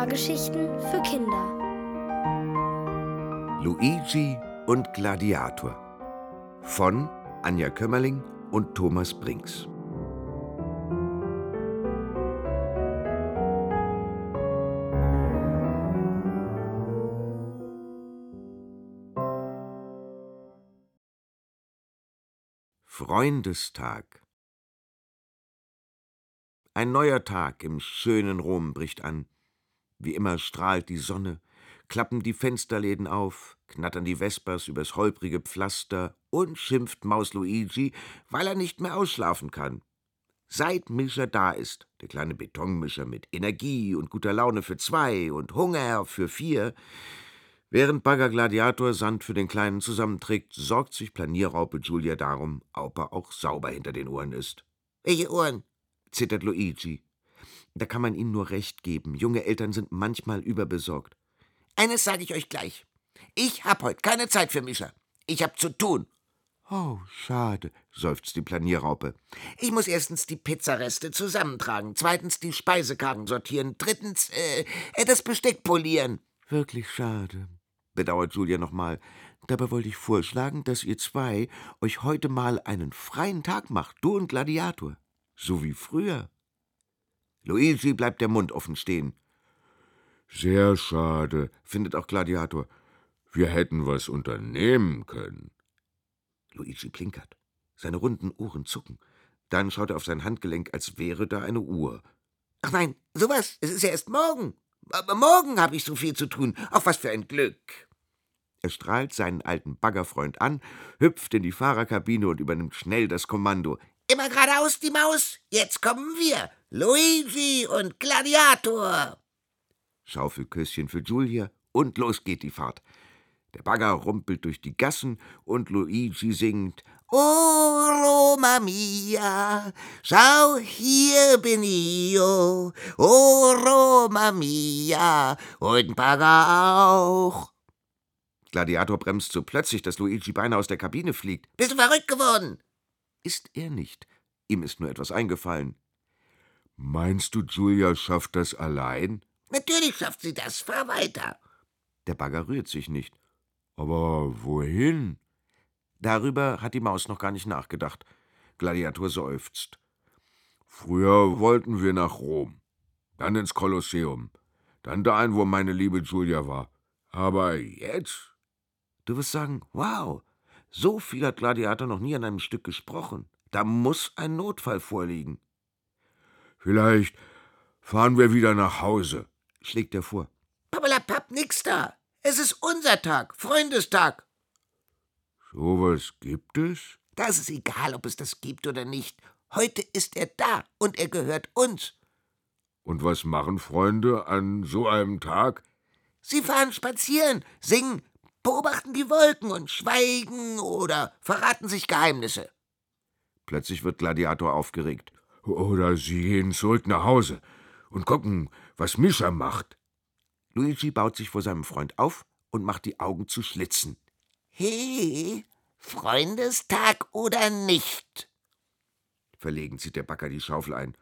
Hörgeschichten für Kinder. Luigi und Gladiator von Anja Kömmerling und Thomas Brinks. Freundestag. Ein neuer Tag im schönen Rom bricht an. Wie immer strahlt die Sonne, klappen die Fensterläden auf, knattern die Vespers übers holprige Pflaster und schimpft Maus Luigi, weil er nicht mehr ausschlafen kann. Seit Mischer da ist, der kleine Betonmischer mit Energie und guter Laune für 2 und Hunger für 4, während Bagger Gladiator Sand für den Kleinen zusammenträgt, sorgt sich Planierraupe Giulia darum, ob er auch sauber hinter den Ohren ist. »Welche Ohren?« zittert Luigi. Da kann man ihnen nur recht geben. Junge Eltern sind manchmal überbesorgt. »Eines sage ich euch gleich. Ich hab heute keine Zeit für Mischer. Ich hab zu tun.« »Oh, schade«, seufzt die Planierraupe. »Ich muss erstens die Pizzareste zusammentragen, zweitens die Speisekarten sortieren, drittens, das Besteck polieren.« »Wirklich schade«, bedauert Giulia nochmal. »Dabei wollte ich vorschlagen, dass ihr 2 euch heute mal einen freien Tag macht, du und Gladiator. So wie früher.« Luigi bleibt der Mund offen stehen. »Sehr schade«, findet auch Gladiator. »Wir hätten was unternehmen können.« Luigi plinkert. Seine runden Ohren zucken. Dann schaut er auf sein Handgelenk, als wäre da eine Uhr. »Ach nein, sowas, es ist ja erst morgen. Aber morgen habe ich so viel zu tun. Ach, was für ein Glück.« Er strahlt seinen alten Baggerfreund an, hüpft in die Fahrerkabine und übernimmt schnell das Kommando. »Immer geradeaus, die Maus. Jetzt kommen wir. Luigi und Gladiator.« Schaufelküsschen für Giulia und los geht die Fahrt. Der Bagger rumpelt durch die Gassen und Luigi singt »O Roma mia, schau, hier bin io, o Roma mia, und Bagger auch.« Gladiator bremst so plötzlich, dass Luigi beinahe aus der Kabine fliegt. »Bist du verrückt geworden?« Ist er nicht. Ihm ist nur etwas eingefallen. »Meinst du, Giulia schafft das allein?« »Natürlich schafft sie das. Fahr weiter.« Der Bagger rührt sich nicht. »Aber wohin?« Darüber hat die Maus noch gar nicht nachgedacht. Gladiator seufzt. »Früher wollten wir nach Rom, dann ins Kolosseum, dann dahin, wo meine liebe Giulia war. Aber jetzt?« Du wirst sagen, wow, so viel hat Gladiator noch nie an einem Stück gesprochen. Da muss ein Notfall vorliegen. »Vielleicht fahren wir wieder nach Hause«, schlägt er vor. »Pappelapapp, nix da. Es ist unser Tag, Freundestag.« »Sowas gibt es?« »Das ist egal, ob es das gibt oder nicht. Heute ist er da und er gehört uns.« »Und was machen Freunde an so einem Tag?« »Sie fahren spazieren, singen, beobachten die Wolken und schweigen oder verraten sich Geheimnisse.« Plötzlich wird Gladiator aufgeregt. »Oder sie gehen zurück nach Hause und gucken, was Mischa macht.« Luigi baut sich vor seinem Freund auf und macht die Augen zu Schlitzen. »Hey, Freundestag oder nicht?« Verlegen zieht der Bagger die Schaufel ein.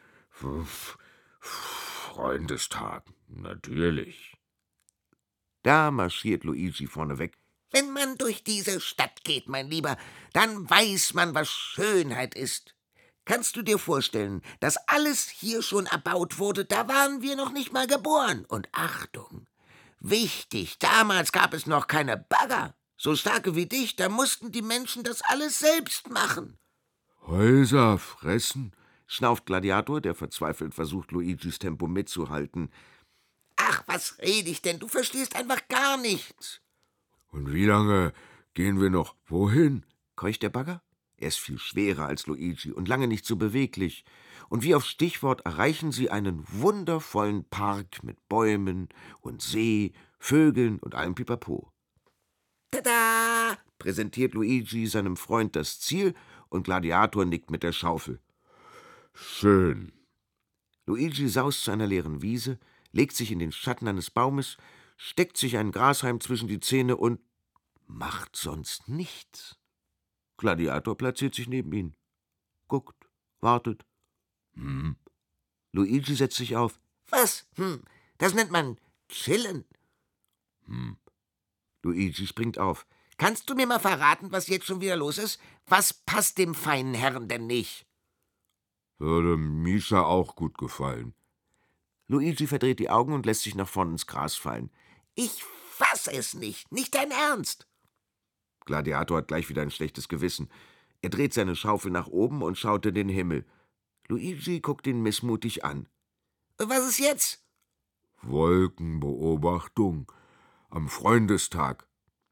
»Freundestag, natürlich.« Da marschiert Luigi vorneweg. »Wenn man durch diese Stadt geht, mein Lieber, dann weiß man, was Schönheit ist. Kannst du dir vorstellen, dass alles hier schon erbaut wurde? Da waren wir noch nicht mal geboren. Und Achtung, wichtig, damals gab es noch keine Bagger. So starke wie dich, da mussten die Menschen das alles selbst machen.« »Häuser fressen?« schnauft Gladiator, der verzweifelt versucht, Luigis Tempo mitzuhalten. »Ach, was rede ich denn? Du verstehst einfach gar nichts.« »Und wie lange gehen wir noch wohin?« keucht der Bagger. Er ist viel schwerer als Luigi und lange nicht so beweglich. Und wie auf Stichwort erreichen sie einen wundervollen Park mit Bäumen und See, Vögeln und allem Pipapo. »Tada!« präsentiert Luigi seinem Freund das Ziel und Gladiator nickt mit der Schaufel. »Schön.« Luigi saust zu einer leeren Wiese, legt sich in den Schatten eines Baumes, steckt sich einen Grashalm zwischen die Zähne und macht sonst nichts. Gladiator platziert sich neben ihn, guckt, wartet. Luigi setzt sich auf. »Was? Das nennt man chillen. Luigi springt auf. Kannst du mir mal verraten, was jetzt schon wieder los ist? Was passt dem feinen Herrn denn nicht? Würde Mischa auch gut gefallen. Luigi verdreht die Augen und lässt sich nach vorn ins Gras fallen. Ich fass es nicht. Nicht dein Ernst. Gladiator hat gleich wieder ein schlechtes Gewissen. Er dreht seine Schaufel nach oben und schaut in den Himmel. Luigi guckt ihn missmutig an. Was ist jetzt? Wolkenbeobachtung am Freundestag.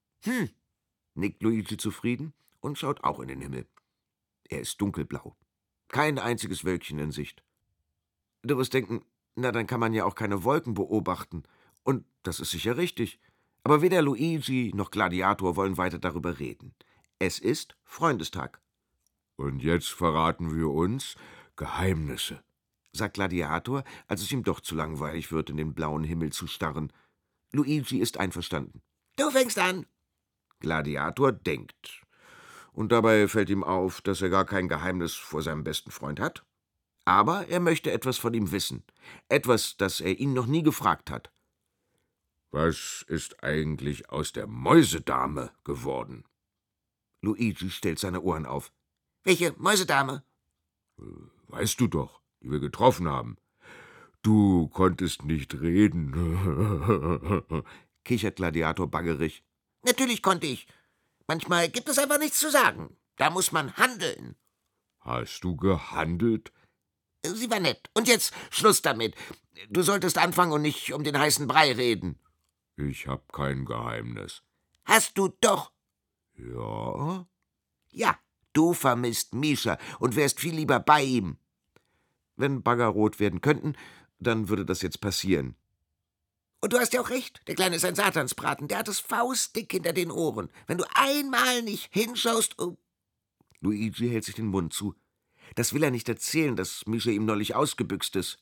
Nickt Luigi zufrieden und schaut auch in den Himmel. Er ist dunkelblau. Kein einziges Wölkchen in Sicht. Du wirst denken, na, dann kann man ja auch keine Wolken beobachten. Und das ist sicher richtig. Aber weder Luigi noch Gladiator wollen weiter darüber reden. Es ist Freundestag, Und jetzt verraten wir uns Geheimnisse. sagt Gladiator, als es ihm doch zu langweilig wird, in den blauen Himmel zu starren. Luigi ist einverstanden. Du fängst an. Gladiator denkt. Und dabei fällt ihm auf, dass er gar kein Geheimnis vor seinem besten Freund hat. Aber er möchte etwas von ihm wissen. Etwas, das er ihn noch nie gefragt hat. Was ist eigentlich aus der Mäusedame geworden? Luigi stellt seine Ohren auf. Welche Mäusedame? Weißt du doch, die wir getroffen haben. Du konntest nicht reden. Kichert Gladiator baggerig. Natürlich konnte ich. Manchmal gibt es einfach nichts zu sagen. Da muss man handeln. Hast du gehandelt? Sie war nett. Und jetzt Schluss damit. Du solltest anfangen und nicht um den heißen Brei reden. Ich hab kein Geheimnis. Hast du doch. Ja? Ja, du vermisst Mischa und wärst viel lieber bei ihm. Wenn Bagger rot werden könnten, dann würde das jetzt passieren. Und du hast ja auch recht, der Kleine ist ein Satansbraten, der hat es faustdick hinter den Ohren. Wenn du einmal nicht hinschaust... Oh. Luigi hält sich den Mund zu. Das will er nicht erzählen, dass Mischa ihm neulich ausgebüxt ist,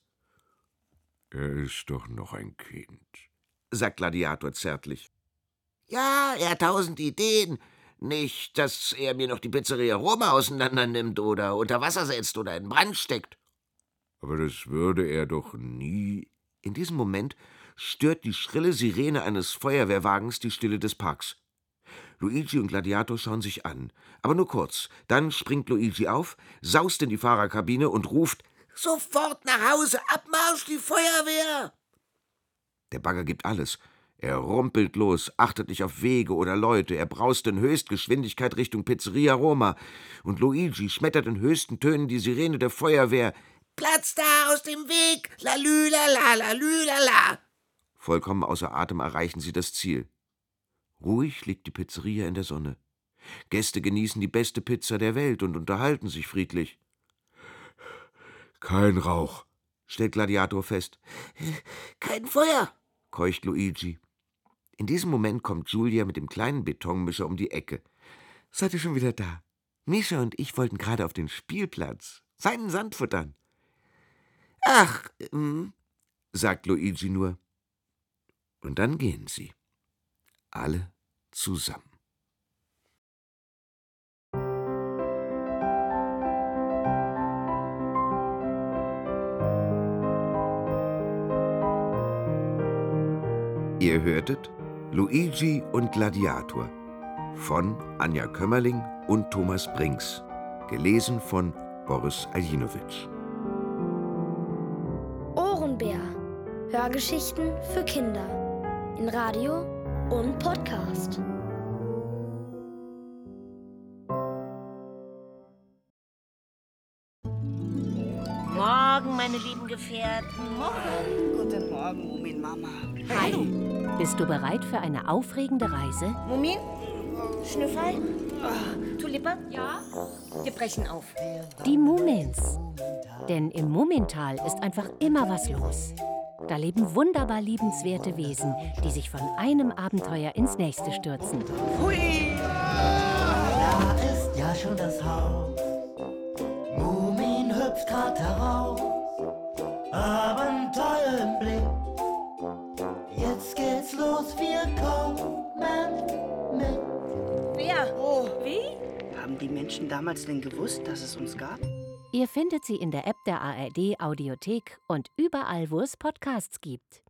Er ist doch noch ein Kind. sagt Gladiator zärtlich. Ja, er hat 1000 Ideen. Nicht, dass er mir noch die Pizzeria Roma auseinander nimmt oder unter Wasser setzt oder in Brand steckt. Aber das würde er doch nie. In diesem Moment stört die schrille Sirene eines Feuerwehrwagens die Stille des Parks. Luigi und Gladiator schauen sich an, aber nur kurz. Dann springt Luigi auf, saust in die Fahrerkabine und ruft: Sofort nach Hause, Abmarsch, die Feuerwehr! Der Bagger gibt alles. Er rumpelt los, achtet nicht auf Wege oder Leute, er braust in Höchstgeschwindigkeit Richtung Pizzeria Roma. Und Luigi schmettert in höchsten Tönen die Sirene der Feuerwehr. Platz da, aus dem Weg! Lalülala, lalülala! Vollkommen außer Atem erreichen sie das Ziel. Ruhig liegt die Pizzeria in der Sonne. Gäste genießen die beste Pizza der Welt und unterhalten sich friedlich. Kein Rauch, Stellt Gladiator fest. Kein Feuer! Keucht Luigi. In diesem Moment kommt Julia mit dem kleinen Betonmischer um die Ecke. Seid ihr schon wieder da? Mischa und ich wollten gerade auf den Spielplatz. Seinen Sand futtern. Ach, Sagt Luigi nur. Und dann gehen sie. Alle zusammen. Ihr hörtet Luigi und Gladiator von Anja Kömmerling und Thomas Brinks, gelesen von Boris Aljinowitsch. Ohrenbär. Hörgeschichten für Kinder. In Radio und Podcast. Morgen, meine lieben Gefährten. Morgen. Guten Morgen, Mumin-Mama. Hi. Bist du bereit für eine aufregende Reise? Mumin? Schnüffel? Tulipa? Ja? Wir brechen auf. Die Mumins. Denn im Mumintal ist einfach immer was los. Da leben wunderbar liebenswerte Wesen, die sich von einem Abenteuer ins nächste stürzen. Hui! Da ist ja schon das Haus. Mumin hüpft grad heraus. Abenteuer im Blick. Jetzt geht's los, wir kommen mit. Wer? Oh, wie? Haben die Menschen damals denn gewusst, dass es uns gab? Ihr findet sie in der App der ARD Audiothek und überall, wo es Podcasts gibt.